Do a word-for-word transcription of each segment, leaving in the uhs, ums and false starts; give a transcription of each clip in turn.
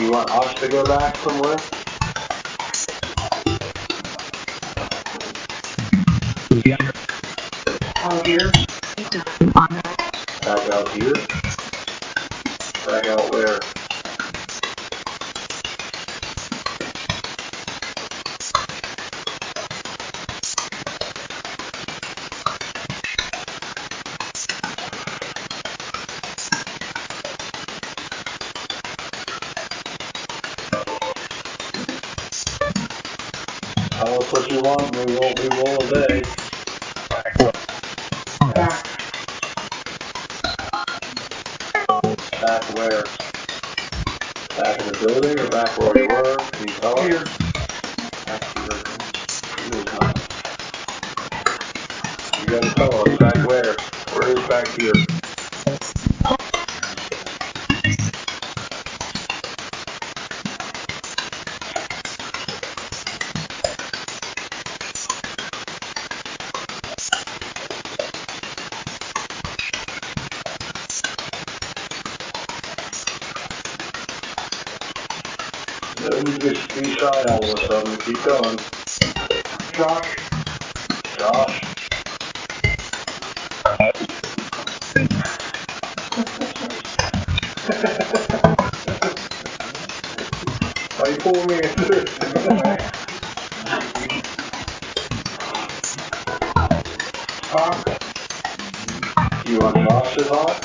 you want us to go back somewhere? Out here? Back out here? Back out where? Tell us what you want and we will, we will obey. Back. Back where? Back in the building or back where we were? Can you tell us? Here. Back here. You gotta tell us. Back where? Where is back here? Don't just be shy all of a sudden. Keep going. Josh. Josh. Why you pulling me into this? Hot. You want Josh's hot?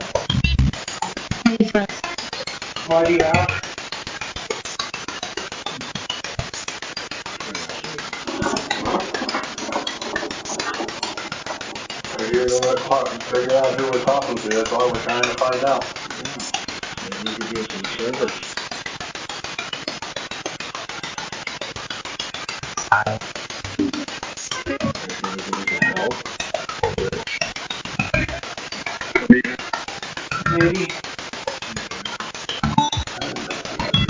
Mighty hot. We're here to let talk, figure out who we're talking to. That's all we're trying to find out. We could do some service. Maybe we can help. Maybe.